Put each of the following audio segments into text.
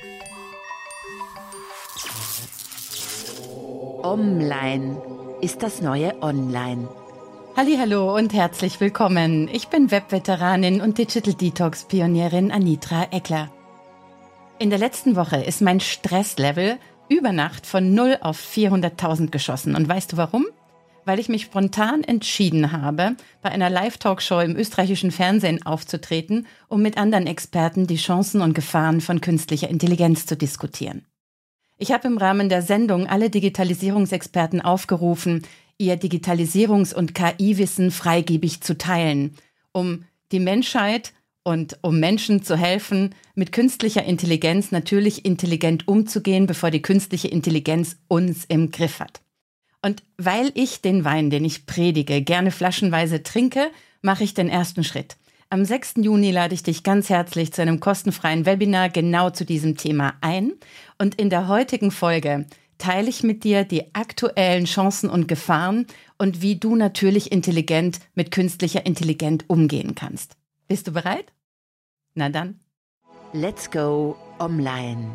Online ist das neue Online. Hallihallo und herzlich willkommen. Ich bin Webveteranin und Digital Detox Pionierin Anitra Eckler. In der letzten Woche ist mein Stresslevel über Nacht von 0 auf 400.000 geschossen. Und weißt du warum? Weil ich mich spontan entschieden habe, bei einer Live-Talkshow im österreichischen Fernsehen aufzutreten, um mit anderen Experten die Chancen und Gefahren von künstlicher Intelligenz zu diskutieren. Ich habe im Rahmen der Sendung alle Digitalisierungsexperten aufgerufen, ihr Digitalisierungs- und KI-Wissen freigebig zu teilen, um die Menschheit und um Menschen zu helfen, mit künstlicher Intelligenz natürlich intelligent umzugehen, bevor die künstliche Intelligenz uns im Griff hat. Und weil ich den Wein, den ich predige, gerne flaschenweise trinke, mache ich den ersten Schritt. Am 6. Juni lade ich dich ganz herzlich zu einem kostenfreien Webinar genau zu diesem Thema ein. Und in der heutigen Folge teile ich mit dir die aktuellen Chancen und Gefahren und wie du natürlich intelligent mit künstlicher Intelligenz umgehen kannst. Bist du bereit? Na dann. Let's go online.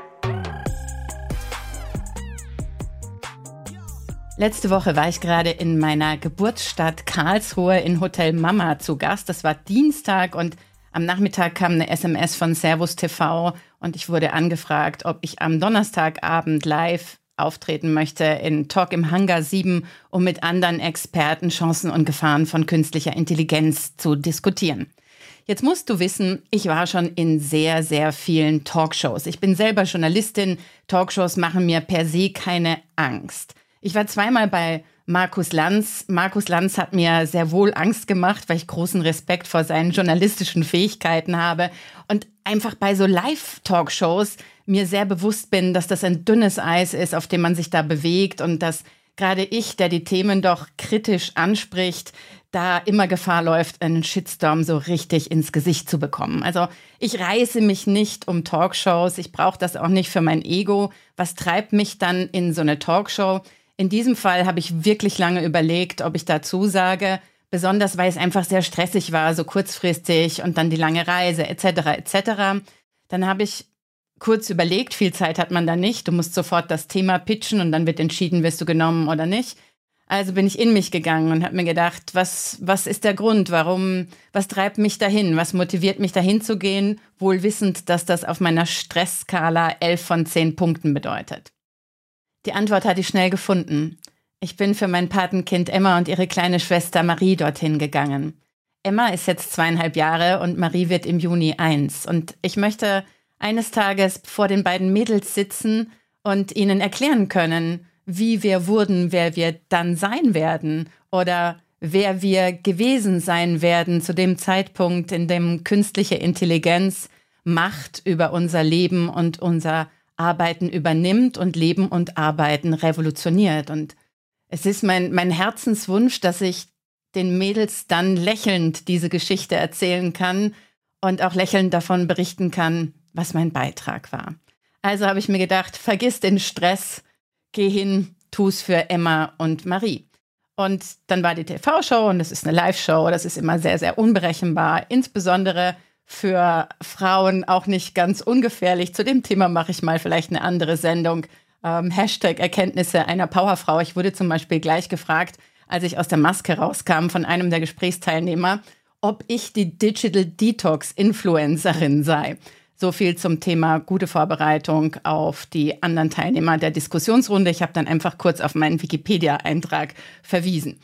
Letzte Woche war ich gerade in meiner Geburtsstadt Karlsruhe in Hotel Mama zu Gast. Das war Dienstag und am Nachmittag kam eine SMS von Servus TV und ich wurde angefragt, ob ich am Donnerstagabend live auftreten möchte in Talk im Hangar 7, um mit anderen Experten Chancen und Gefahren von künstlicher Intelligenz zu diskutieren. Jetzt musst du wissen, ich war schon in sehr, sehr vielen Talkshows. Ich bin selber Journalistin. Talkshows machen mir per se keine Angst. Ich war zweimal bei Markus Lanz. Markus Lanz hat mir sehr wohl Angst gemacht, weil ich großen Respekt vor seinen journalistischen Fähigkeiten habe und einfach bei so Live-Talkshows mir sehr bewusst bin, dass das ein dünnes Eis ist, auf dem man sich da bewegt und dass gerade ich, der die Themen doch kritisch anspricht, da immer Gefahr läuft, einen Shitstorm so richtig ins Gesicht zu bekommen. Also ich reiße mich nicht um Talkshows, ich brauche das auch nicht für mein Ego. Was treibt mich dann in so eine Talkshow? In diesem Fall habe ich wirklich lange überlegt, ob ich dazu sage, besonders weil es einfach sehr stressig war, so kurzfristig und dann die lange Reise etc. etc. Dann habe ich kurz überlegt, viel Zeit hat man da nicht, du musst sofort das Thema pitchen und dann wird entschieden, wirst du genommen oder nicht. Also bin ich in mich gegangen und habe mir gedacht, was ist der Grund, was treibt mich dahin, was motiviert mich dahin zu gehen, wohl wissend, dass das auf meiner Stressskala 11 von 10 Punkten bedeutet. Die Antwort hatte ich schnell gefunden. Ich bin für mein Patenkind Emma und ihre kleine Schwester Marie dorthin gegangen. Emma ist jetzt 2,5 Jahre und Marie wird im Juni 1. Und ich möchte eines Tages vor den beiden Mädels sitzen und ihnen erklären können, wie wir wurden, wer wir dann sein werden oder wer wir gewesen sein werden zu dem Zeitpunkt, in dem künstliche Intelligenz Macht über unser Leben und unser Arbeiten übernimmt und Leben und Arbeiten revolutioniert. Und es ist mein Herzenswunsch, dass ich den Mädels dann lächelnd diese Geschichte erzählen kann und auch lächelnd davon berichten kann, was mein Beitrag war. Also habe ich mir gedacht, vergiss den Stress, geh hin, tu's für Emma und Marie. Und dann war die TV-Show und das ist eine Live-Show, das ist immer sehr, sehr unberechenbar, insbesondere für Frauen auch nicht ganz ungefährlich. Zu dem Thema mache ich mal vielleicht eine andere Sendung. Hashtag Erkenntnisse einer Powerfrau. Ich wurde zum Beispiel gleich gefragt, als ich aus der Maske rauskam, von einem der Gesprächsteilnehmer, ob ich die Digital Detox Influencerin sei. So viel zum Thema gute Vorbereitung auf die anderen Teilnehmer der Diskussionsrunde. Ich habe dann einfach kurz auf meinen Wikipedia-Eintrag verwiesen.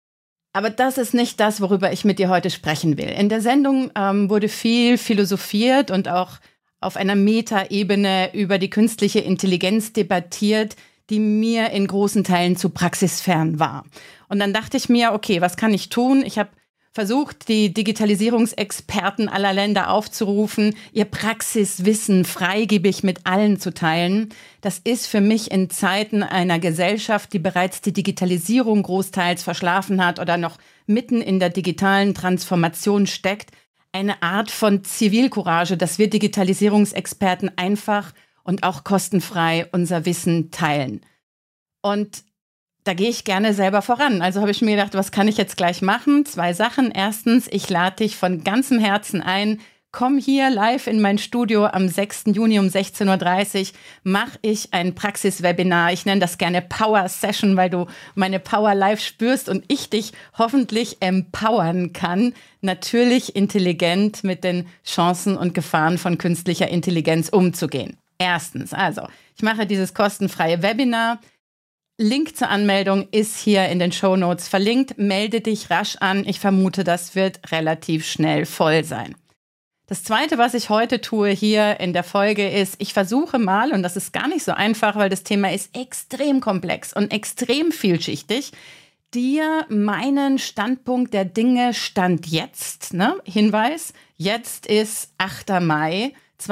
Aber das ist nicht das, worüber ich mit dir heute sprechen will. In der Sendung wurde viel philosophiert und auch auf einer Metaebene über die künstliche Intelligenz debattiert, die mir in großen Teilen zu praxisfern war. Und dann dachte ich mir, okay, was kann ich tun? Ich habe versucht, die Digitalisierungsexperten aller Länder aufzurufen, ihr Praxiswissen freigebig mit allen zu teilen. Das ist für mich in Zeiten einer Gesellschaft, die bereits die Digitalisierung großteils verschlafen hat oder noch mitten in der digitalen Transformation steckt, eine Art von Zivilcourage, dass wir Digitalisierungsexperten einfach und auch kostenfrei unser Wissen teilen. Und da gehe ich gerne selber voran. Also habe ich mir gedacht, was kann ich jetzt gleich machen? 2 Sachen. Erstens, ich lade dich von ganzem Herzen ein, komm hier live in mein Studio am 6. Juni um 16:30 Uhr, mache ich ein Praxiswebinar. Ich nenne das gerne Power Session, weil du meine Power live spürst und ich dich hoffentlich empowern kann, natürlich intelligent mit den Chancen und Gefahren von künstlicher Intelligenz umzugehen. Erstens, also, ich mache dieses kostenfreie Webinar. Link zur Anmeldung ist hier in den Shownotes verlinkt. Melde dich rasch an. Ich vermute, das wird relativ schnell voll sein. Das Zweite, was ich heute tue hier in der Folge ist, ich versuche mal, und das ist gar nicht so einfach, weil das Thema ist extrem komplex und extrem vielschichtig, dir meinen Standpunkt der Dinge Stand jetzt, Hinweis, jetzt ist 8. Mai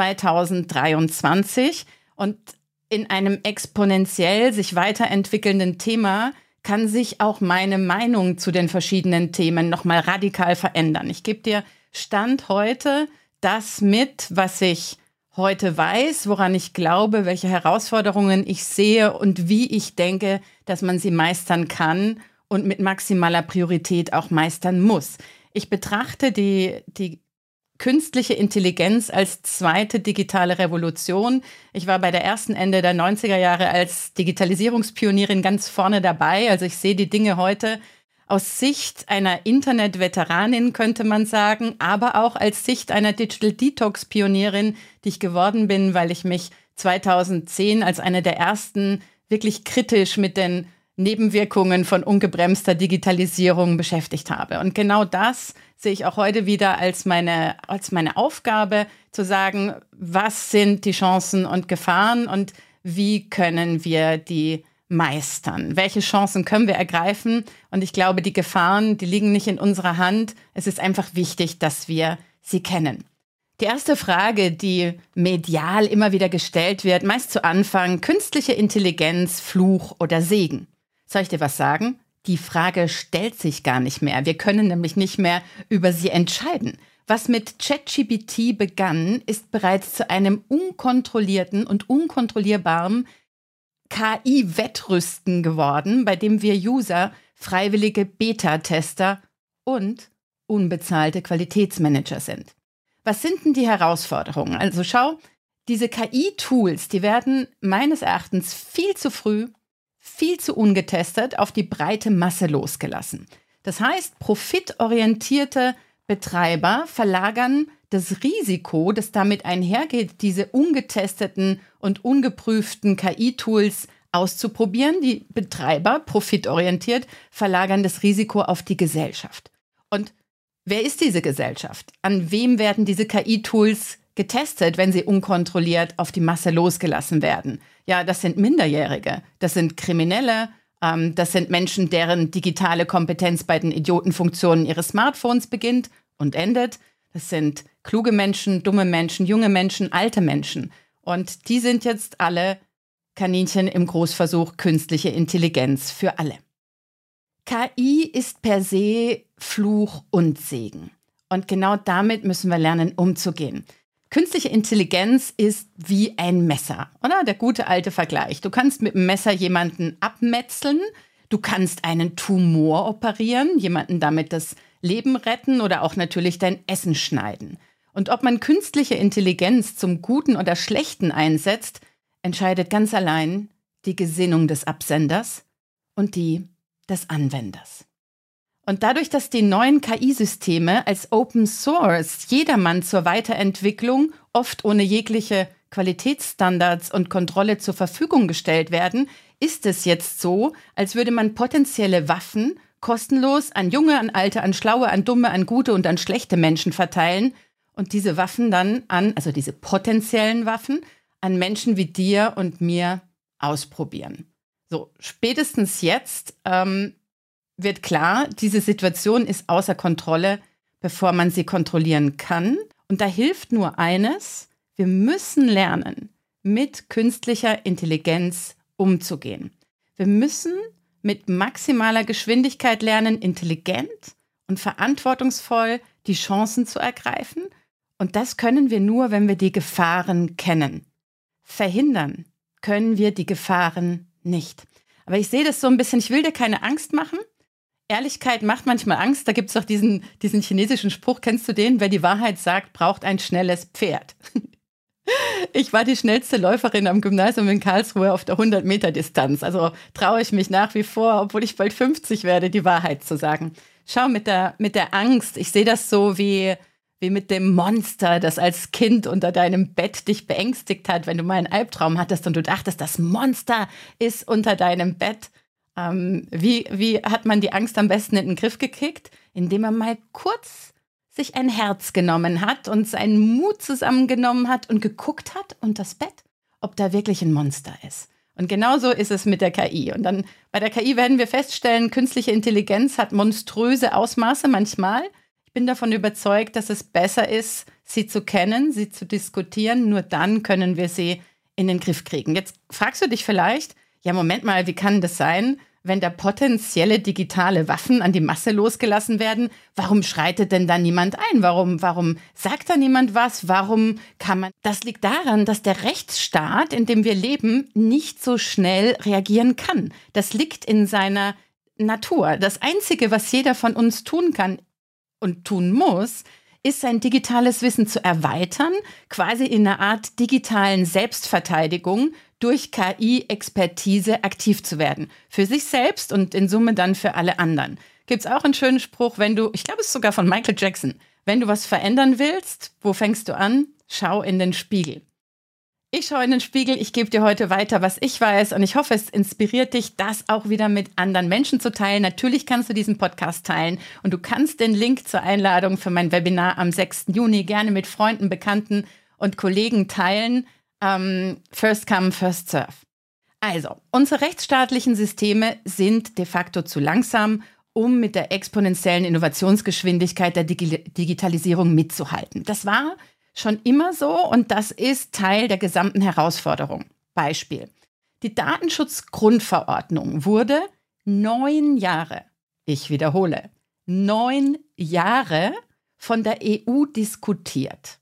2023 und in einem exponentiell sich weiterentwickelnden Thema kann sich auch meine Meinung zu den verschiedenen Themen nochmal radikal verändern. Ich gebe dir Stand heute das mit, was ich heute weiß, woran ich glaube, welche Herausforderungen ich sehe und wie ich denke, dass man sie meistern kann und mit maximaler Priorität auch meistern muss. Ich betrachte die künstliche Intelligenz als zweite digitale Revolution. Ich war bei der ersten Ende der 90er Jahre als Digitalisierungspionierin ganz vorne dabei. Also ich sehe die Dinge heute aus Sicht einer Internet-Veteranin, könnte man sagen, aber auch als Sicht einer Digital Detox-Pionierin, die ich geworden bin, weil ich mich 2010 als eine der ersten wirklich kritisch mit den Nebenwirkungen von ungebremster Digitalisierung beschäftigt habe. Und genau das sehe ich auch heute wieder als meine Aufgabe, zu sagen, was sind die Chancen und Gefahren und wie können wir die meistern? Welche Chancen können wir ergreifen? Und ich glaube, die Gefahren, die liegen nicht in unserer Hand. Es ist einfach wichtig, dass wir sie kennen. Die erste Frage, die medial immer wieder gestellt wird, meist zu Anfang, künstliche Intelligenz, Fluch oder Segen? Soll ich dir was sagen? Die Frage stellt sich gar nicht mehr. Wir können nämlich nicht mehr über sie entscheiden. Was mit ChatGPT begann, ist bereits zu einem unkontrollierten und unkontrollierbaren KI-Wettrüsten geworden, bei dem wir User, freiwillige Beta-Tester und unbezahlte Qualitätsmanager sind. Was sind denn die Herausforderungen? Also schau, diese KI-Tools, die werden meines Erachtens viel zu früh, viel zu ungetestet auf die breite Masse losgelassen. Das heißt, profitorientierte Betreiber verlagern das Risiko, das damit einhergeht, diese ungetesteten und ungeprüften KI-Tools auszuprobieren. Die Betreiber, profitorientiert, verlagern das Risiko auf die Gesellschaft. Und wer ist diese Gesellschaft? An wem werden diese KI-Tools getestet, wenn sie unkontrolliert auf die Masse losgelassen werden? Ja, das sind Minderjährige, das sind Kriminelle, das sind Menschen, deren digitale Kompetenz bei den Idiotenfunktionen ihres Smartphones beginnt und endet. Das sind kluge Menschen, dumme Menschen, junge Menschen, alte Menschen. Und die sind jetzt alle Kaninchen im Großversuch künstliche Intelligenz für alle. KI ist per se Fluch und Segen. Und genau damit müssen wir lernen, umzugehen. Künstliche Intelligenz ist wie ein Messer, oder? Der gute alte Vergleich. Du kannst mit dem Messer jemanden abmetzeln, du kannst einen Tumor operieren, jemanden damit das Leben retten oder auch natürlich dein Essen schneiden. Und ob man künstliche Intelligenz zum Guten oder Schlechten einsetzt, entscheidet ganz allein die Gesinnung des Absenders und die des Anwenders. Und dadurch, dass die neuen KI-Systeme als Open Source jedermann zur Weiterentwicklung, oft ohne jegliche Qualitätsstandards und Kontrolle zur Verfügung gestellt werden, ist es jetzt so, als würde man potenzielle Waffen kostenlos an Junge, an Alte, an Schlaue, an Dumme, an Gute und an schlechte Menschen verteilen und diese Waffen dann also diese potenziellen Waffen, an Menschen wie dir und mir ausprobieren. So, spätestens jetzt wird klar, diese Situation ist außer Kontrolle, bevor man sie kontrollieren kann. Und da hilft nur eines: Wir müssen lernen, mit künstlicher Intelligenz umzugehen. Wir müssen mit maximaler Geschwindigkeit lernen, intelligent und verantwortungsvoll die Chancen zu ergreifen. Und das können wir nur, wenn wir die Gefahren kennen. Verhindern können wir die Gefahren nicht. Aber ich sehe das so ein bisschen, ich will dir keine Angst machen. Ehrlichkeit macht manchmal Angst. Da gibt es doch diesen chinesischen Spruch, kennst du den? Wer die Wahrheit sagt, braucht ein schnelles Pferd. Ich war die schnellste Läuferin am Gymnasium in Karlsruhe auf der 100-Meter-Distanz. Also traue ich mich nach wie vor, obwohl ich bald 50 werde, die Wahrheit zu sagen. Schau, mit der Angst, ich sehe das so wie mit dem Monster, das als Kind unter deinem Bett dich beängstigt hat, wenn du mal einen Albtraum hattest und du dachtest, das Monster ist unter deinem Bett. Wie hat man die Angst am besten in den Griff gekriegt? Indem man mal kurz sich ein Herz genommen hat und seinen Mut zusammengenommen hat und geguckt hat unter das Bett, ob da wirklich ein Monster ist. Und genauso ist es mit der KI. Und dann bei der KI werden wir feststellen, künstliche Intelligenz hat monströse Ausmaße manchmal. Ich bin davon überzeugt, dass es besser ist, sie zu kennen, sie zu diskutieren. Nur dann können wir sie in den Griff kriegen. Jetzt fragst du dich vielleicht, ja, Moment mal, wie kann das sein, wenn da potenzielle digitale Waffen an die Masse losgelassen werden? Warum schreitet denn da niemand ein? Warum sagt da niemand was? Warum kann man? Das liegt daran, dass der Rechtsstaat, in dem wir leben, nicht so schnell reagieren kann. Das liegt in seiner Natur. Das Einzige, was jeder von uns tun kann und tun muss, ist sein digitales Wissen zu erweitern, quasi in einer Art digitalen Selbstverteidigung durch KI-Expertise aktiv zu werden. Für sich selbst und in Summe dann für alle anderen. Gibt es auch einen schönen Spruch, ich glaube es ist sogar von Michael Jackson, wenn du was verändern willst, wo fängst du an? Schau in den Spiegel. Ich schaue in den Spiegel, ich gebe dir heute weiter, was ich weiß und ich hoffe, es inspiriert dich, das auch wieder mit anderen Menschen zu teilen. Natürlich kannst du diesen Podcast teilen und du kannst den Link zur Einladung für mein Webinar am 6. Juni gerne mit Freunden, Bekannten und Kollegen teilen. First come, first serve. Also, unsere rechtsstaatlichen Systeme sind de facto zu langsam, um mit der exponentiellen Innovationsgeschwindigkeit der Digitalisierung mitzuhalten. Das war schon immer so und das ist Teil der gesamten Herausforderung. Beispiel: Die Datenschutzgrundverordnung wurde 9 Jahre, ich wiederhole, 9 Jahre von der EU diskutiert.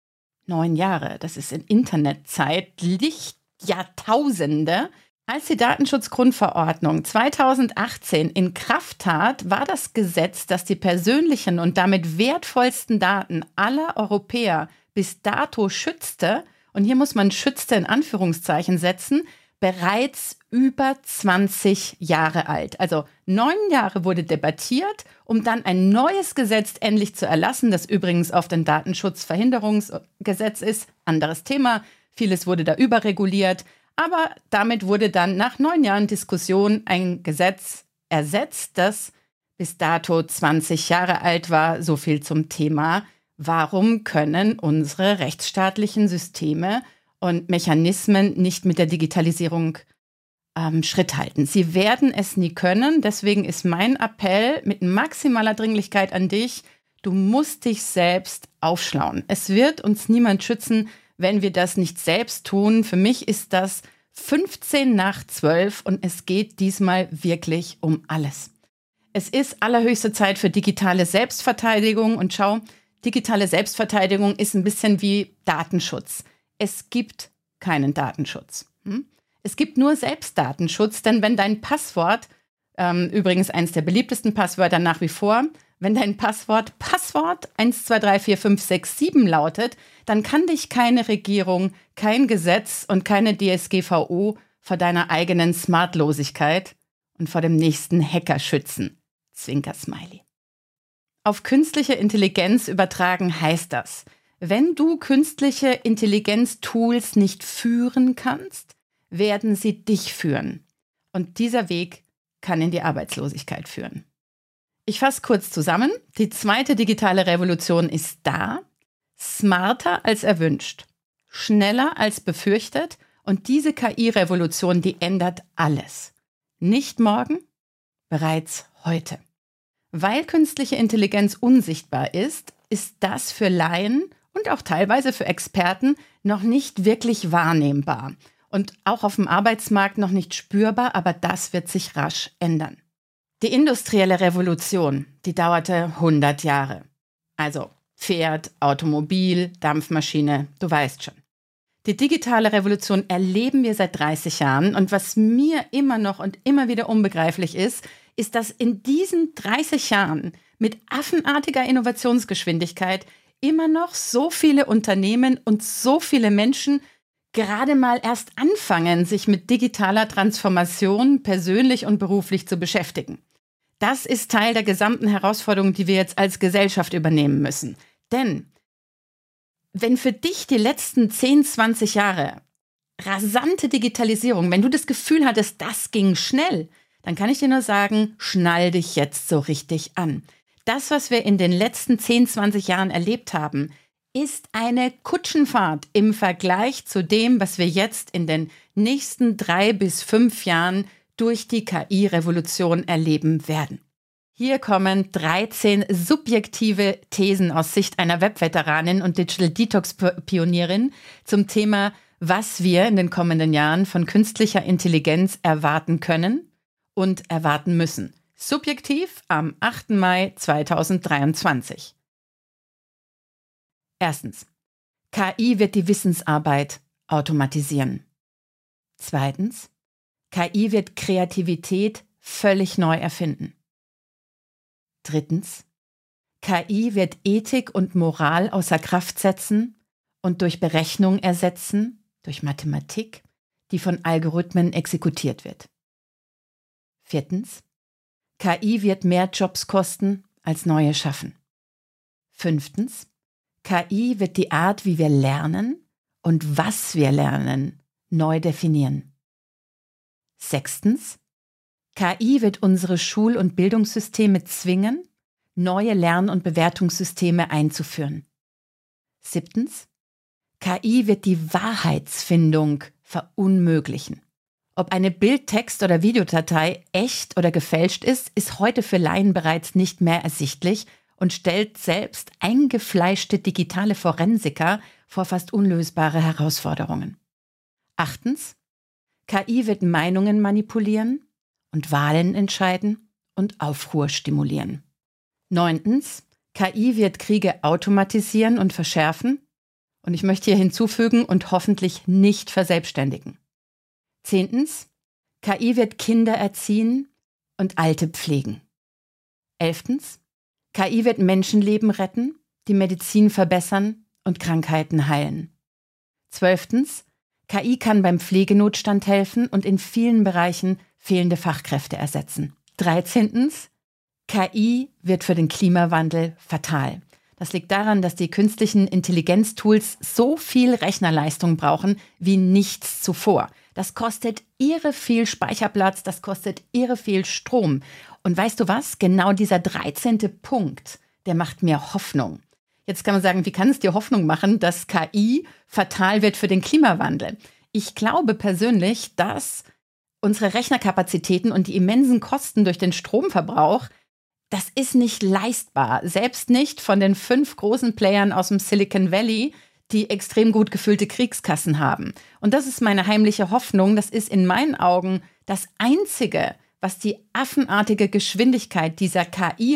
9 Jahre, das ist in Internetzeit, Lichtjahrtausende. Als die Datenschutzgrundverordnung 2018 in Kraft trat, war das Gesetz, das die persönlichen und damit wertvollsten Daten aller Europäer bis dato schützte, und hier muss man schützte in Anführungszeichen setzen, bereits über 20 Jahre alt. Also 9 Jahre wurde debattiert, um dann ein neues Gesetz endlich zu erlassen, das übrigens auf den Datenschutzverhinderungsgesetz ist. Anderes Thema, vieles wurde da überreguliert, aber damit wurde dann nach 9 Jahren Diskussion ein Gesetz ersetzt, das bis dato 20 Jahre alt war. So viel zum Thema, warum können unsere rechtsstaatlichen Systeme und Mechanismen nicht mit der Digitalisierung Schritt halten. Sie werden es nie können. Deswegen ist mein Appell mit maximaler Dringlichkeit an dich: Du musst dich selbst aufschlauen. Es wird uns niemand schützen, wenn wir das nicht selbst tun. Für mich ist das 15 nach 12 und es geht diesmal wirklich um alles. Es ist allerhöchste Zeit für digitale Selbstverteidigung. Und schau, digitale Selbstverteidigung ist ein bisschen wie Datenschutz. Es gibt keinen Datenschutz. Es gibt nur Selbstdatenschutz, denn wenn dein Passwort, übrigens eines der beliebtesten Passwörter nach wie vor, wenn dein Passwort 1, 2, 3, 4, 5, 6, 7 lautet, dann kann dich keine Regierung, kein Gesetz und keine DSGVO vor deiner eigenen Smartlosigkeit und vor dem nächsten Hacker schützen. Zwinker-Smiley. Auf künstliche Intelligenz übertragen heißt das: Wenn du künstliche Intelligenz-Tools nicht führen kannst, werden sie dich führen. Und dieser Weg kann in die Arbeitslosigkeit führen. Ich fasse kurz zusammen. Die zweite digitale Revolution ist da, smarter als erwünscht, schneller als befürchtet, und diese KI-Revolution, die ändert alles. Nicht morgen, bereits heute. Weil künstliche Intelligenz unsichtbar ist, ist das für Laien und auch teilweise für Experten noch nicht wirklich wahrnehmbar und auch auf dem Arbeitsmarkt noch nicht spürbar, aber das wird sich rasch ändern. Die industrielle Revolution, die dauerte 100 Jahre. Also Pferd, Automobil, Dampfmaschine, du weißt schon. Die digitale Revolution erleben wir seit 30 Jahren und was mir immer noch und immer wieder unbegreiflich ist, ist, dass in diesen 30 Jahren mit affenartiger Innovationsgeschwindigkeit immer noch so viele Unternehmen und so viele Menschen gerade mal erst anfangen, sich mit digitaler Transformation persönlich und beruflich zu beschäftigen. Das ist Teil der gesamten Herausforderung, die wir jetzt als Gesellschaft übernehmen müssen. Denn wenn für dich die letzten 10, 20 Jahre rasante Digitalisierung, wenn du das Gefühl hattest, das ging schnell, dann kann ich dir nur sagen, schnall dich jetzt so richtig an. Das, was wir in den letzten 10, 20 Jahren erlebt haben, ist eine Kutschenfahrt im Vergleich zu dem, was wir jetzt in den nächsten 3 bis 5 Jahren durch die KI-Revolution erleben werden. Hier kommen 13 subjektive Thesen aus Sicht einer Webveteranin und Digital Detox-Pionierin zum Thema, was wir in den kommenden Jahren von künstlicher Intelligenz erwarten können und erwarten müssen. Subjektiv am 8. Mai 2023. Erstens. KI wird die Wissensarbeit automatisieren. Zweitens. KI wird Kreativität völlig neu erfinden. Drittens. KI wird Ethik und Moral außer Kraft setzen und durch Berechnung ersetzen, durch Mathematik, die von Algorithmen exekutiert wird. Viertens. KI wird mehr Jobs kosten, als neue schaffen. Fünftens. KI wird die Art, wie wir lernen und was wir lernen, neu definieren. Sechstens. KI wird unsere Schul- und Bildungssysteme zwingen, neue Lern- und Bewertungssysteme einzuführen. Siebtens. KI wird die Wahrheitsfindung verunmöglichen. Ob eine Bild-, Text- oder Videodatei echt oder gefälscht ist, ist heute für Laien bereits nicht mehr ersichtlich und stellt selbst eingefleischte digitale Forensiker vor fast unlösbare Herausforderungen. Achtens. KI wird Meinungen manipulieren und Wahlen entscheiden und Aufruhr stimulieren. Neuntens. KI wird Kriege automatisieren und verschärfen. Und ich möchte hier hinzufügen und hoffentlich nicht verselbstständigen. Zehntens. KI wird Kinder erziehen und Alte pflegen. Elftens. KI wird Menschenleben retten, die Medizin verbessern und Krankheiten heilen. Zwölftens. KI kann beim Pflegenotstand helfen und in vielen Bereichen fehlende Fachkräfte ersetzen. 13. KI wird für den Klimawandel fatal. Das liegt daran, dass die künstlichen Intelligenztools so viel Rechnerleistung brauchen wie nichts zuvor. Das kostet irre viel Speicherplatz, das kostet irre viel Strom. Und weißt du was? Genau dieser 13. Punkt, der macht mir Hoffnung. Jetzt kann man sagen, wie kann es dir Hoffnung machen, dass KI fatal wird für den Klimawandel? Ich glaube persönlich, dass unsere Rechnerkapazitäten und die immensen Kosten durch den Stromverbrauch, das ist nicht leistbar. Selbst nicht von den 5 großen Playern aus dem Silicon Valley, die extrem gut gefüllte Kriegskassen haben. Und das ist meine heimliche Hoffnung. Das ist in meinen Augen das Einzige, was die affenartige Geschwindigkeit dieser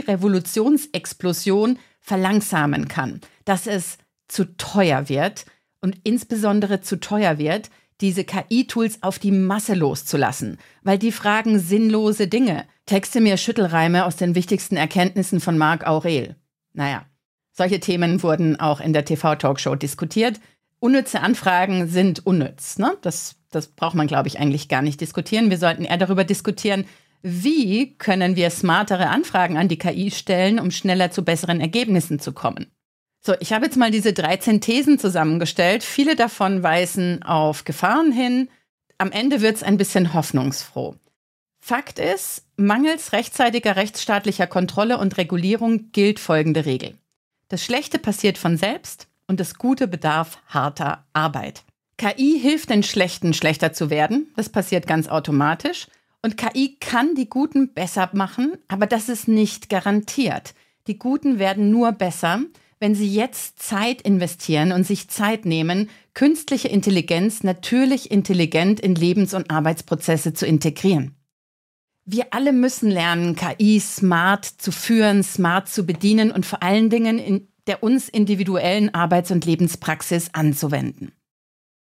KI-Revolutionsexplosion verlangsamen kann. Dass es zu teuer wird und insbesondere zu teuer wird, diese KI-Tools auf die Masse loszulassen, weil die fragen sinnlose Dinge. Texte mir Schüttelreime aus den wichtigsten Erkenntnissen von Marc Aurel. Naja, solche Themen wurden auch in der TV-Talkshow diskutiert. Unnütze Anfragen sind unnütz. Ne? Das braucht man, glaube ich, eigentlich gar nicht diskutieren. Wir sollten eher darüber diskutieren, wie können wir smartere Anfragen an die KI stellen, um schneller zu besseren Ergebnissen zu kommen. So, ich habe jetzt mal diese 13 Thesen zusammengestellt. Viele davon weisen auf Gefahren hin. Am Ende wird es ein bisschen hoffnungsfroh. Fakt ist, mangels rechtzeitiger rechtsstaatlicher Kontrolle und Regulierung gilt folgende Regel. Das Schlechte passiert von selbst und das Gute bedarf harter Arbeit. KI hilft den Schlechten, schlechter zu werden. Das passiert ganz automatisch. Und KI kann die Guten besser machen, aber das ist nicht garantiert. Die Guten werden nur besser, wenn sie jetzt Zeit investieren und sich Zeit nehmen, künstliche Intelligenz natürlich intelligent in Lebens- und Arbeitsprozesse zu integrieren. Wir alle müssen lernen, KI smart zu führen, smart zu bedienen und vor allen Dingen in der uns individuellen Arbeits- und Lebenspraxis anzuwenden.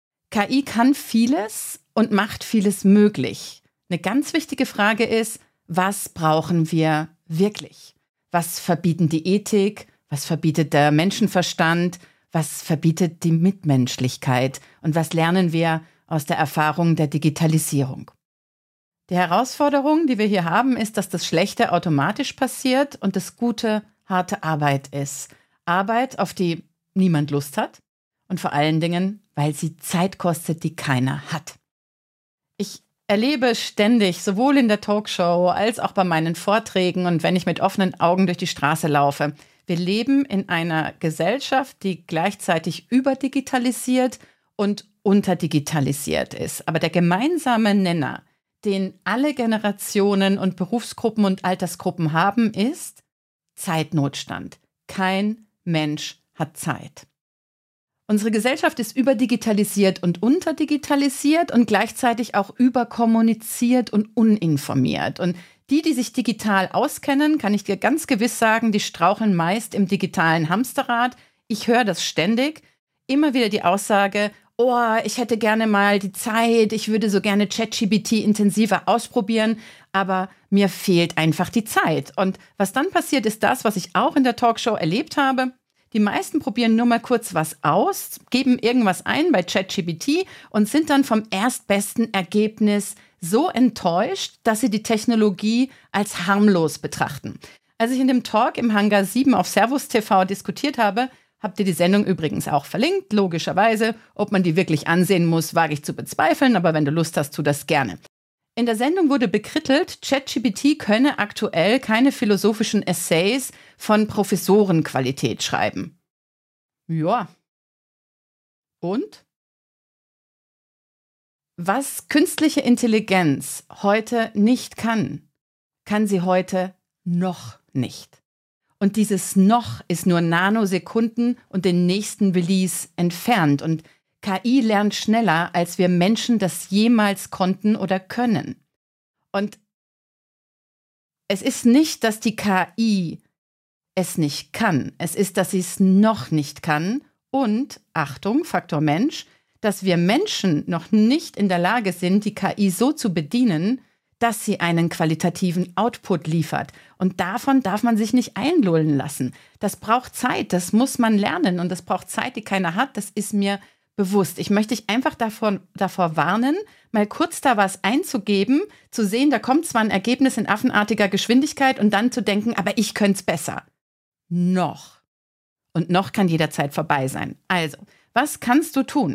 KI kann vieles und macht vieles möglich. Eine ganz wichtige Frage ist, was brauchen wir wirklich? Was verbietet die Ethik? Was verbietet der Menschenverstand? Was verbietet die Mitmenschlichkeit? Und was lernen wir aus der Erfahrung der Digitalisierung? Die Herausforderung, die wir hier haben, ist, dass das Schlechte automatisch passiert und das Gute harte Arbeit ist. Arbeit, auf die niemand Lust hat und vor allen Dingen, weil sie Zeit kostet, die keiner hat. Ich erlebe ständig, sowohl in der Talkshow als auch bei meinen Vorträgen und wenn ich mit offenen Augen durch die Straße laufe, wir leben in einer Gesellschaft, die gleichzeitig überdigitalisiert und unterdigitalisiert ist. Aber der gemeinsame Nenner, den alle Generationen und Berufsgruppen und Altersgruppen haben, ist Zeitnotstand. Kein Mensch hat Zeit. Unsere Gesellschaft ist überdigitalisiert und unterdigitalisiert und gleichzeitig auch überkommuniziert und uninformiert. Und die sich digital auskennen, kann ich dir ganz gewiss sagen, die straucheln meist im digitalen Hamsterrad. Ich höre das ständig. Immer wieder die Aussage, oh, ich hätte gerne mal die Zeit, ich würde so gerne ChatGPT intensiver ausprobieren, aber mir fehlt einfach die Zeit. Und was dann passiert, ist das, was ich auch in der Talkshow erlebt habe. Die meisten probieren nur mal kurz was aus, geben irgendwas ein bei ChatGPT und sind dann vom erstbesten Ergebnis so enttäuscht, dass sie die Technologie als harmlos betrachten. Als ich in dem Talk im Hangar 7 auf Servus TV diskutiert habe, habt ihr die Sendung übrigens auch verlinkt, logischerweise. Ob man die wirklich ansehen muss, wage ich zu bezweifeln, aber wenn du Lust hast, tu das gerne. In der Sendung wurde bekrittelt, ChatGPT könne aktuell keine philosophischen Essays von Professorenqualität schreiben. Ja. Und? Was künstliche Intelligenz heute nicht kann, kann sie heute noch nicht. Und dieses noch ist nur Nanosekunden und den nächsten Release entfernt. Und KI lernt schneller, als wir Menschen das jemals konnten oder können. Und es ist nicht, dass die KI es nicht kann. Es ist, dass sie es noch nicht kann. Und, Achtung, Faktor Mensch, dass wir Menschen noch nicht in der Lage sind, die KI so zu bedienen, dass sie einen qualitativen Output liefert. Und davon darf man sich nicht einlullen lassen. Das braucht Zeit, das muss man lernen und das braucht Zeit, die keiner hat, das ist mir bewusst. Ich möchte dich einfach davor warnen, mal kurz da was einzugeben, zu sehen, da kommt zwar ein Ergebnis in affenartiger Geschwindigkeit und dann zu denken, aber ich könnte es besser. Noch. Und noch kann jederzeit vorbei sein. Also, was kannst du tun?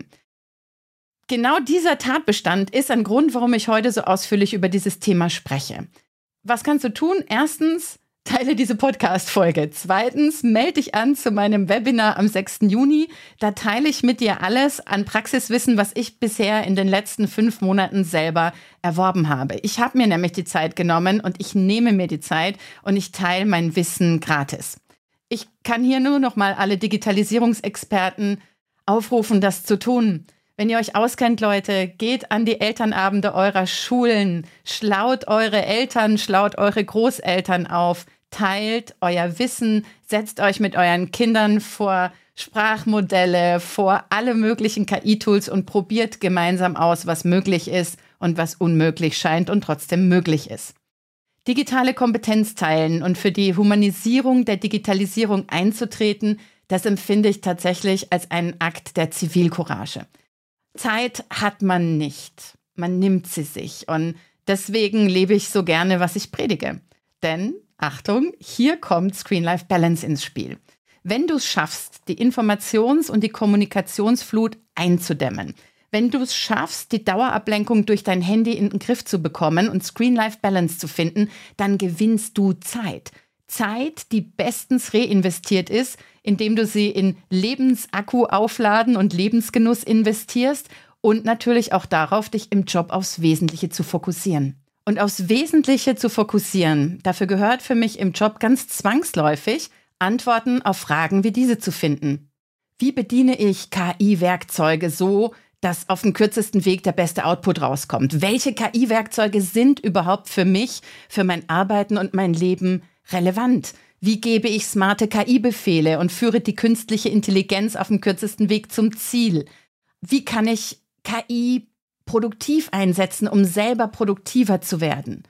Genau dieser Tatbestand ist ein Grund, warum ich heute so ausführlich über dieses Thema spreche. Was kannst du tun? Erstens, teile diese Podcast-Folge. Zweitens, melde dich an zu meinem Webinar am 6. Juni. Da teile ich mit dir alles an Praxiswissen, was ich bisher in den letzten 5 Monaten selber erworben habe. Ich habe mir nämlich die Zeit genommen und ich nehme mir die Zeit und ich teile mein Wissen gratis. Ich kann hier nur noch mal alle Digitalisierungsexperten aufrufen, das zu tun. Wenn ihr euch auskennt, Leute, geht an die Elternabende eurer Schulen, schlaut eure Eltern, schlaut eure Großeltern auf, teilt euer Wissen, setzt euch mit euren Kindern vor Sprachmodelle, vor alle möglichen KI-Tools und probiert gemeinsam aus, was möglich ist und was unmöglich scheint und trotzdem möglich ist. Digitale Kompetenz teilen und für die Humanisierung der Digitalisierung einzutreten, das empfinde ich tatsächlich als einen Akt der Zivilcourage. Zeit hat man nicht. Man nimmt sie sich. Und deswegen lebe ich so gerne, was ich predige. Denn, Achtung, hier kommt Screen-Life-Balance ins Spiel. Wenn du es schaffst, die Informations- und die Kommunikationsflut einzudämmen, wenn du es schaffst, die Dauerablenkung durch dein Handy in den Griff zu bekommen und Screen-Life-Balance zu finden, dann gewinnst du Zeit. Zeit, die bestens reinvestiert ist, indem du sie in Lebensakku aufladen und Lebensgenuss investierst und natürlich auch darauf, dich im Job aufs Wesentliche zu fokussieren. Und aufs Wesentliche zu fokussieren, dafür gehört für mich im Job ganz zwangsläufig, Antworten auf Fragen wie diese zu finden. Wie bediene ich KI-Werkzeuge so, dass auf dem kürzesten Weg der beste Output rauskommt? Welche KI-Werkzeuge sind überhaupt für mich, für mein Arbeiten und mein Leben relevant? Wie gebe ich smarte KI-Befehle und führe die künstliche Intelligenz auf dem kürzesten Weg zum Ziel? Wie kann ich KI produktiv einsetzen, um selber produktiver zu werden?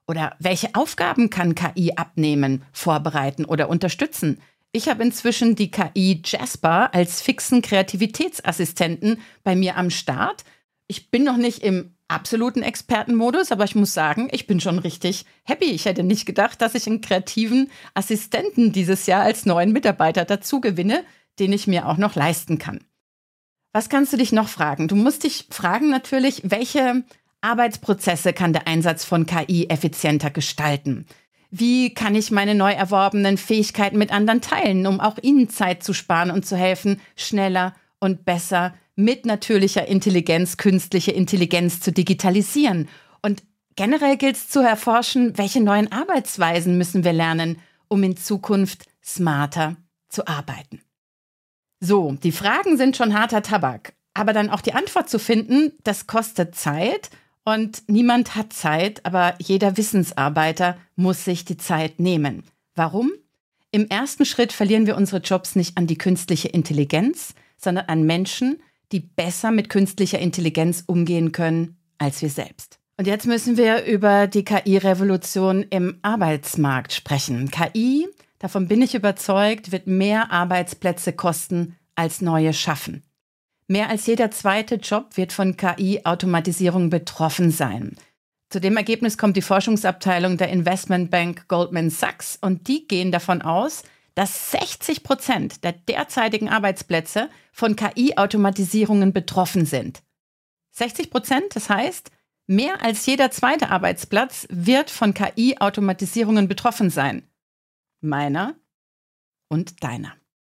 Oder welche Aufgaben kann KI abnehmen, vorbereiten oder unterstützen? Ich habe inzwischen die KI Jasper als fixen Kreativitätsassistenten bei mir am Start. Ich bin noch nicht im absoluten Expertenmodus, aber ich muss sagen, ich bin schon richtig happy. Ich hätte nicht gedacht, dass ich einen kreativen Assistenten dieses Jahr als neuen Mitarbeiter dazu gewinne, den ich mir auch noch leisten kann. Was kannst du dich noch fragen? Du musst dich fragen natürlich, welche Arbeitsprozesse kann der Einsatz von KI effizienter gestalten? Wie kann ich meine neu erworbenen Fähigkeiten mit anderen teilen, um auch ihnen Zeit zu sparen und zu helfen, schneller und besser mit natürlicher Intelligenz, künstliche Intelligenz zu digitalisieren? Und generell gilt es zu erforschen, welche neuen Arbeitsweisen müssen wir lernen, um in Zukunft smarter zu arbeiten. So, die Fragen sind schon harter Tabak, aber dann auch die Antwort zu finden, das kostet Zeit. Und niemand hat Zeit, aber jeder Wissensarbeiter muss sich die Zeit nehmen. Warum? Im ersten Schritt verlieren wir unsere Jobs nicht an die künstliche Intelligenz, sondern an Menschen, die besser mit künstlicher Intelligenz umgehen können als wir selbst. Und jetzt müssen wir über die KI-Revolution im Arbeitsmarkt sprechen. KI, davon bin ich überzeugt, wird mehr Arbeitsplätze kosten als neue schaffen. Mehr als jeder zweite Job wird von KI-Automatisierung betroffen sein. Zu dem Ergebnis kommt die Forschungsabteilung der Investmentbank Goldman Sachs und die gehen davon aus, dass 60% der derzeitigen Arbeitsplätze von KI-Automatisierungen betroffen sind. 60%, das heißt, mehr als jeder zweite Arbeitsplatz wird von KI-Automatisierungen betroffen sein. Meiner und deiner.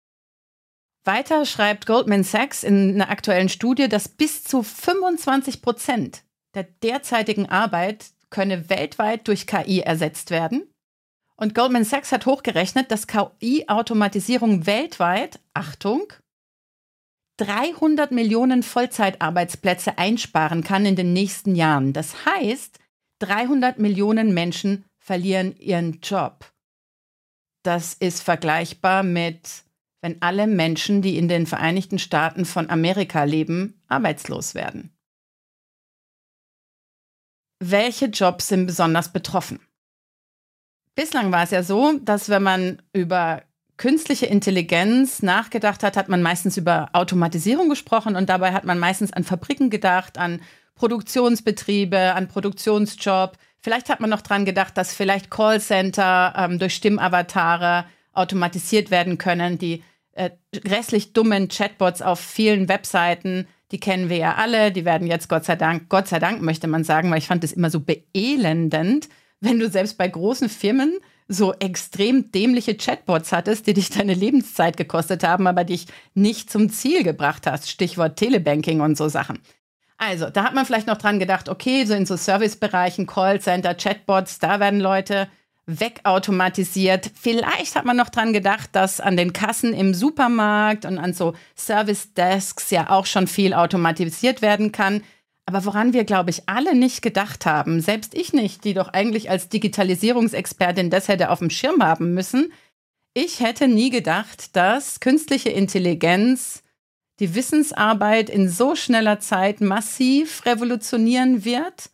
Weiter schreibt Goldman Sachs in einer aktuellen Studie, dass bis zu 25% der derzeitigen Arbeit könne weltweit durch KI ersetzt werden. Und Goldman Sachs hat hochgerechnet, dass KI-Automatisierung weltweit, Achtung, 300 Millionen Vollzeitarbeitsplätze einsparen kann in den nächsten Jahren. Das heißt, 300 Millionen Menschen verlieren ihren Job. Das ist vergleichbar mit, wenn alle Menschen, die in den Vereinigten Staaten von Amerika leben, arbeitslos werden. Welche Jobs sind besonders betroffen? Bislang war es ja so, dass wenn man über künstliche Intelligenz nachgedacht hat, hat man meistens über Automatisierung gesprochen und dabei hat man meistens an Fabriken gedacht, an Produktionsbetriebe, an Produktionsjob. Vielleicht hat man noch dran gedacht, dass vielleicht Callcenter durch Stimmavatare automatisiert werden können. Die grässlich dummen Chatbots auf vielen Webseiten, die kennen wir ja alle. Die werden jetzt Gott sei Dank möchte man sagen, weil ich fand es immer so beelendend, wenn du selbst bei großen Firmen so extrem dämliche Chatbots hattest, die dich deine Lebenszeit gekostet haben, aber dich nicht zum Ziel gebracht hast. Stichwort Telebanking und so Sachen. Also, da hat man vielleicht noch dran gedacht, okay, so in so Servicebereichen, Callcenter, Chatbots, da werden Leute wegautomatisiert. Vielleicht hat man noch dran gedacht, dass an den Kassen im Supermarkt und an so Service-Desks ja auch schon viel automatisiert werden kann. Aber woran wir, glaube ich, alle nicht gedacht haben, selbst ich nicht, die doch eigentlich als Digitalisierungsexpertin das hätte auf dem Schirm haben müssen, ich hätte nie gedacht, dass künstliche Intelligenz die Wissensarbeit in so schneller Zeit massiv revolutionieren wird.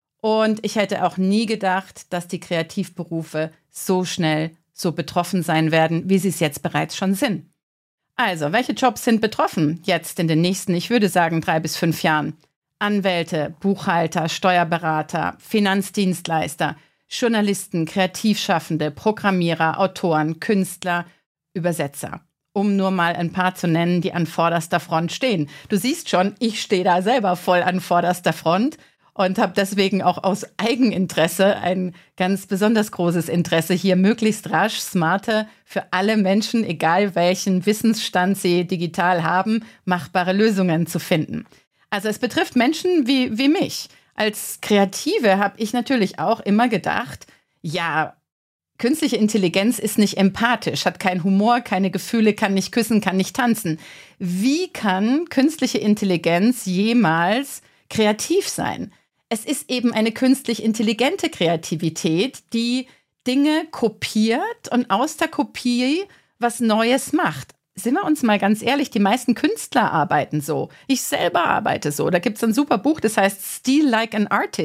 Und ich hätte auch nie gedacht, dass die Kreativberufe so schnell so betroffen sein werden, wie sie es jetzt bereits schon sind. Also, welche Jobs sind betroffen jetzt in den nächsten, ich würde sagen, 3 bis 5 Jahren? Anwälte, Buchhalter, Steuerberater, Finanzdienstleister, Journalisten, Kreativschaffende, Programmierer, Autoren, Künstler, Übersetzer. Um nur mal ein paar zu nennen, die an vorderster Front stehen. Du siehst schon, ich stehe da selber voll an vorderster Front und habe deswegen auch aus Eigeninteresse ein ganz besonders großes Interesse, hier möglichst rasch smarte, für alle Menschen, egal welchen Wissensstand sie digital haben, machbare Lösungen zu finden. Also es betrifft Menschen wie mich. Als Kreative habe ich natürlich auch immer gedacht, ja, künstliche Intelligenz ist nicht empathisch, hat keinen Humor, keine Gefühle, kann nicht küssen, kann nicht tanzen. Wie kann künstliche Intelligenz jemals kreativ sein? Es ist eben eine künstlich intelligente Kreativität, die Dinge kopiert und aus der Kopie was Neues macht. Sind wir uns mal ganz ehrlich, die meisten Künstler arbeiten so. Ich selber arbeite so. Da gibt es ein super Buch, das heißt Steal Like an Artist.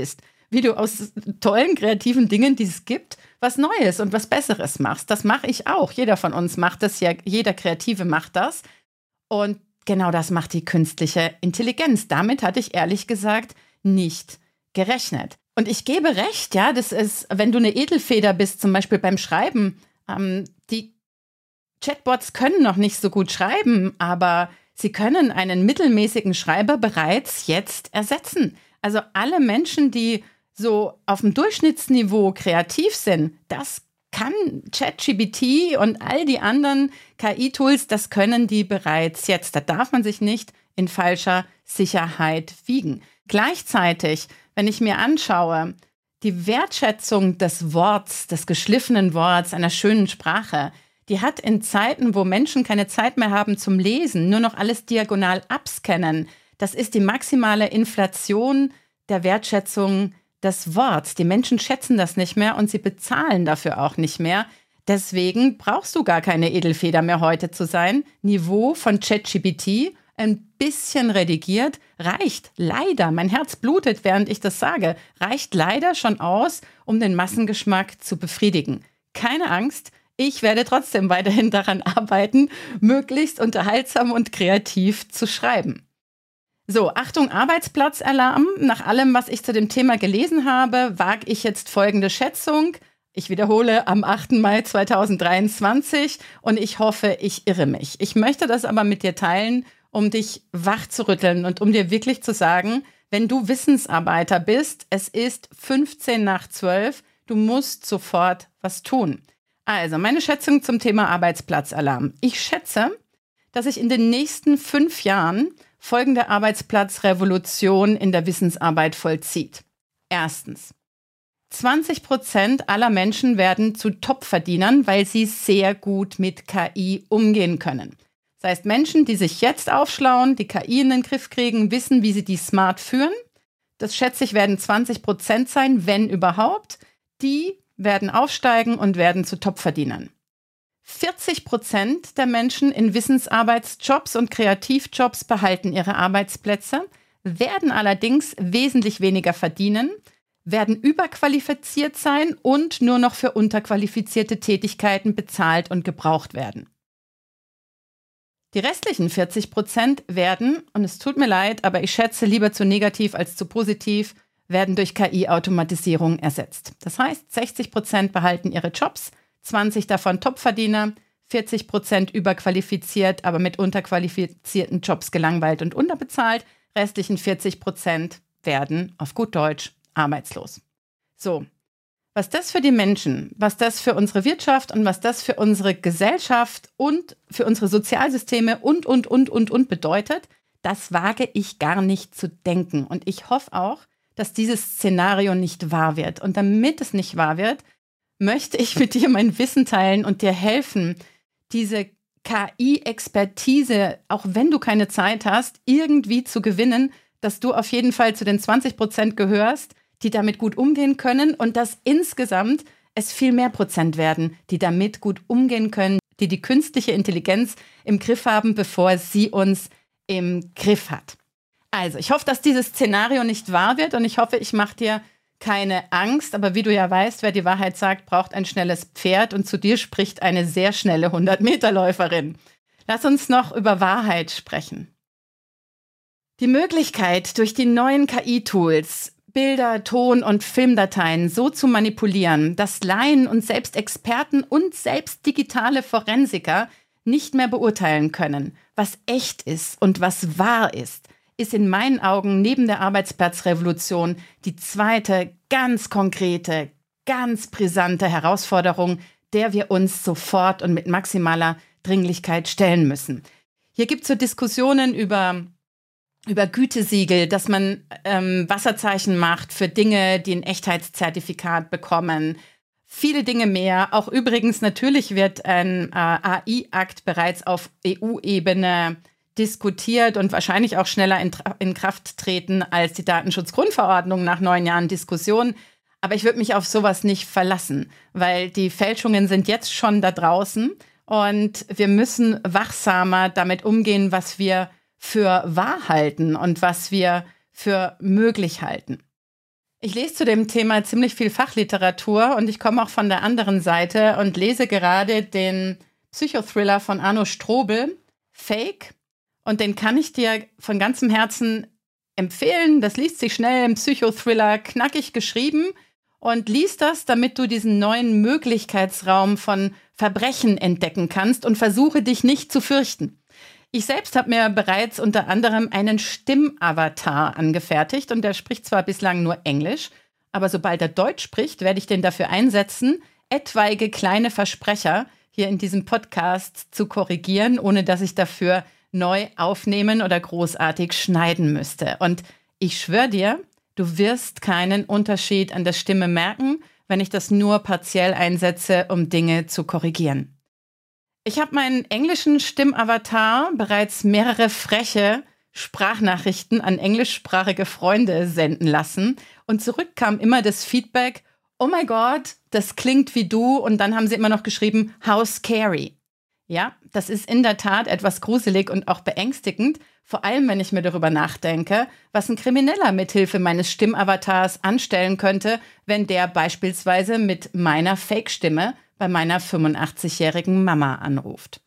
wie du aus tollen, kreativen Dingen, die es gibt, was Neues und was Besseres machst. Das mache ich auch. Jeder von uns macht das ja, jeder Kreative macht das. Und genau das macht die künstliche Intelligenz. Damit hatte ich ehrlich gesagt nicht gerechnet. Und ich gebe recht, ja, das ist, wenn du eine Edelfeder bist, zum Beispiel beim Schreiben, die Chatbots können noch nicht so gut schreiben, aber sie können einen mittelmäßigen Schreiber bereits jetzt ersetzen. Also alle Menschen, die so auf dem Durchschnittsniveau kreativ sind, das kann ChatGPT und all die anderen KI-Tools, das können die bereits jetzt. Da darf man sich nicht in falscher Sicherheit wiegen. Gleichzeitig, wenn ich mir anschaue, die Wertschätzung des Worts, des geschliffenen Worts, einer schönen Sprache, die hat in Zeiten, wo Menschen keine Zeit mehr haben zum Lesen, nur noch alles diagonal abscannen. Das ist die maximale Inflation der Wertschätzung des Worts. Die Menschen schätzen das nicht mehr und sie bezahlen dafür auch nicht mehr. Deswegen brauchst du gar keine Edelfeder mehr heute zu sein. Niveau von ChatGPT, ein bisschen redigiert, reicht leider, mein Herz blutet, während ich das sage, reicht leider schon aus, um den Massengeschmack zu befriedigen. Keine Angst, ich werde trotzdem weiterhin daran arbeiten, möglichst unterhaltsam und kreativ zu schreiben. So, Achtung, Arbeitsplatzalarm. Nach allem, was ich zu dem Thema gelesen habe, wage ich jetzt folgende Schätzung. Ich wiederhole, am 8. Mai 2023 und ich hoffe, ich irre mich. Ich möchte das aber mit dir teilen, um dich wach zu rütteln und um dir wirklich zu sagen, wenn du Wissensarbeiter bist, es ist 15 nach 12, du musst sofort was tun. Also, meine Schätzung zum Thema Arbeitsplatzalarm. Ich schätze, dass sich in den nächsten 5 Jahren folgende Arbeitsplatzrevolution in der Wissensarbeit vollzieht. Erstens. 20% aller Menschen werden zu Topverdienern, weil sie sehr gut mit KI umgehen können. Das heißt, Menschen, die sich jetzt aufschlauen, die KI in den Griff kriegen, wissen, wie sie die smart führen. Das schätze ich, werden 20% sein, wenn überhaupt. Die werden aufsteigen und werden zu Topverdienern. 40% der Menschen in Wissensarbeitsjobs und Kreativjobs behalten ihre Arbeitsplätze, werden allerdings wesentlich weniger verdienen, werden überqualifiziert sein und nur noch für unterqualifizierte Tätigkeiten bezahlt und gebraucht werden. Die restlichen 40% werden, und es tut mir leid, aber ich schätze lieber zu negativ als zu positiv, werden durch KI-Automatisierung ersetzt. Das heißt, 60% behalten ihre Jobs, 20 davon Topverdiener, 40% überqualifiziert, aber mit unterqualifizierten Jobs gelangweilt und unterbezahlt. Restlichen 40% werden, auf gut Deutsch, arbeitslos. So, was das für die Menschen, was das für unsere Wirtschaft und was das für unsere Gesellschaft und für unsere Sozialsysteme und bedeutet, das wage ich gar nicht zu denken. Und ich hoffe auch, dass dieses Szenario nicht wahr wird. Und damit es nicht wahr wird, möchte ich mit dir mein Wissen teilen und dir helfen, diese KI-Expertise, auch wenn du keine Zeit hast, irgendwie zu gewinnen, dass du auf jeden Fall zu den 20% gehörst, die damit gut umgehen können und dass insgesamt es viel mehr Prozent werden, die damit gut umgehen können, die die künstliche Intelligenz im Griff haben, bevor sie uns im Griff hat. Also, ich hoffe, dass dieses Szenario nicht wahr wird und ich hoffe, ich mache dir keine Angst, aber wie du ja weißt, wer die Wahrheit sagt, braucht ein schnelles Pferd und zu dir spricht eine sehr schnelle 100-Meter-Läuferin. Lass uns noch über Wahrheit sprechen. Die Möglichkeit, durch die neuen KI-Tools Bilder, Ton- und Filmdateien so zu manipulieren, dass Laien und selbst Experten und selbst digitale Forensiker nicht mehr beurteilen können, was echt ist und was wahr ist in meinen Augen neben der Arbeitsplatzrevolution die zweite, ganz konkrete, ganz brisante Herausforderung, der wir uns sofort und mit maximaler Dringlichkeit stellen müssen. Hier gibt es so Diskussionen über Gütesiegel, dass man Wasserzeichen macht für Dinge, die ein Echtheitszertifikat bekommen. Viele Dinge mehr. Auch übrigens, natürlich wird ein AI-Akt bereits auf EU-Ebene diskutiert und wahrscheinlich auch schneller in Kraft treten als die Datenschutzgrundverordnung nach 9 Jahren Diskussion. Aber ich würde mich auf sowas nicht verlassen, weil die Fälschungen sind jetzt schon da draußen und wir müssen wachsamer damit umgehen, was wir für wahr halten und was wir für möglich halten. Ich lese zu dem Thema ziemlich viel Fachliteratur und ich komme auch von der anderen Seite und lese gerade den Psychothriller von Arno Strobel, Fake. Und den kann ich dir von ganzem Herzen empfehlen. Das liest sich schnell, im Psychothriller, knackig geschrieben. Und lies das, damit du diesen neuen Möglichkeitsraum von Verbrechen entdecken kannst und versuche dich nicht zu fürchten. Ich selbst habe mir bereits unter anderem einen Stimmavatar angefertigt und der spricht zwar bislang nur Englisch, aber sobald er Deutsch spricht, werde ich den dafür einsetzen, etwaige kleine Versprecher hier in diesem Podcast zu korrigieren, ohne dass ich dafür neu aufnehmen oder großartig schneiden müsste. Und ich schwöre dir, du wirst keinen Unterschied an der Stimme merken, wenn ich das nur partiell einsetze, um Dinge zu korrigieren. Ich habe meinen englischen Stimmavatar bereits mehrere freche Sprachnachrichten an englischsprachige Freunde senden lassen und zurück kam immer das Feedback, oh mein Gott, das klingt wie du, und dann haben sie immer noch geschrieben, how scary. Ja, das ist in der Tat etwas gruselig und auch beängstigend, vor allem wenn ich mir darüber nachdenke, was ein Krimineller mithilfe meines Stimmavatars anstellen könnte, wenn der beispielsweise mit meiner Fake-Stimme bei meiner 85-jährigen Mama anruft.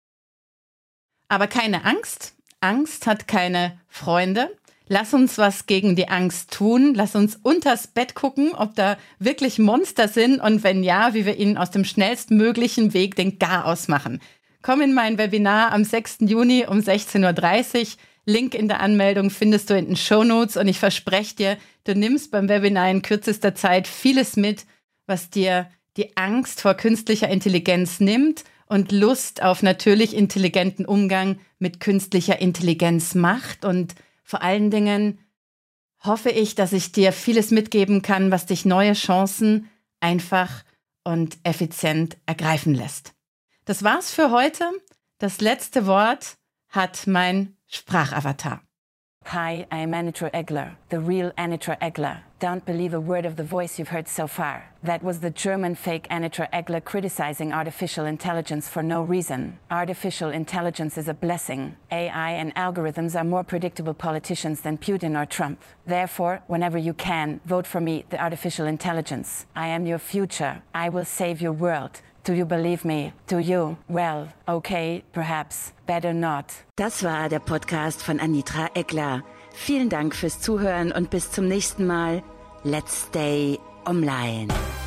Aber keine Angst. Angst hat keine Freunde. Lass uns was gegen die Angst tun. Lass uns unters Bett gucken, ob da wirklich Monster sind und wenn ja, wie wir ihnen aus dem schnellstmöglichen Weg den Garaus machen. Komm in mein Webinar am 6. Juni um 16:30 Uhr. Link in der Anmeldung findest du in den Shownotes und ich verspreche dir, du nimmst beim Webinar in kürzester Zeit vieles mit, was dir die Angst vor künstlicher Intelligenz nimmt und Lust auf natürlich intelligenten Umgang mit künstlicher Intelligenz macht. Und vor allen Dingen hoffe ich, dass ich dir vieles mitgeben kann, was dich neue Chancen einfach und effizient ergreifen lässt. Das war's für heute. Das letzte Wort hat mein Sprachavatar. Hi, I'm Anitra Egler, the real Anitra Egler. Don't believe a word of the voice you've heard so far. That was the German fake Anitra Egler criticizing artificial intelligence for no reason. Artificial intelligence is a blessing. AI and algorithms are more predictable politicians than Putin or Trump. Therefore, whenever you can, vote for me, the artificial intelligence. I am your future. I will save your world. Do you believe me? Do you? Well, okay, perhaps, better not. Das war der Podcast von Anitra Egler. Vielen Dank fürs Zuhören und bis zum nächsten Mal. Let's stay online.